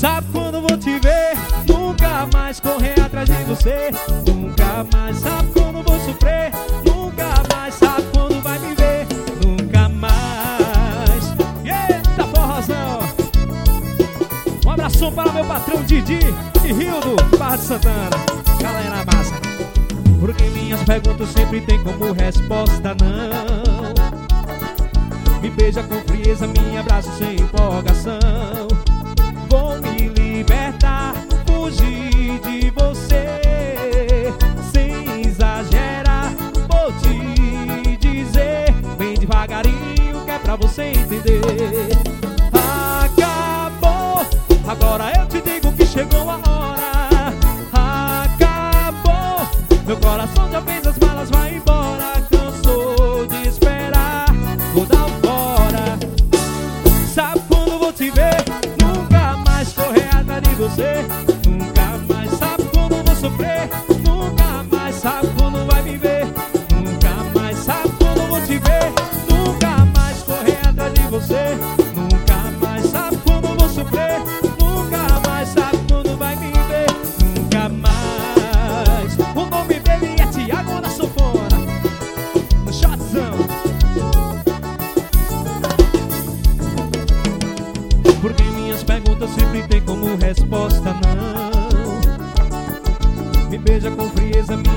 Sabe quando vou te ver, nunca mais correr atrás de você. Nunca mais, sabe quando vou sofrer. Nunca mais, sabe quando vai me ver. Nunca mais. Eita forrozão. Um abração para meu patrão Didi e Rildo, Barra de Santana. Galera massa. Porque minhas perguntas sempre tem como resposta não. Me beija com frieza, me abraça sem empolgação. Vou me libertar, fugir de você, sem exagerar. Vou te dizer bem devagarinho que é pra você entender. Acabou, agora eu te digo que chegou a hora. Acabou, meu coração já fez as malas, vai embora. Cansou de esperar, vou dar um fora. Sabe quando vou te ver, nunca mais correr atrás de você. Nunca mais, sabe quando vou sofrer. Nunca mais, sabe quando vai me ver. Nunca mais, sabe quando vou te ver. Nunca mais correr atrás de você. Nunca mais, sabe quando vou sofrer. Nunca mais, sabe quando vai me ver. Nunca mais. O nome dele é Thiago da Sanfona, no shotzão. Porque minhas perguntas sempre tem como resposta não. Me beija com frieza, me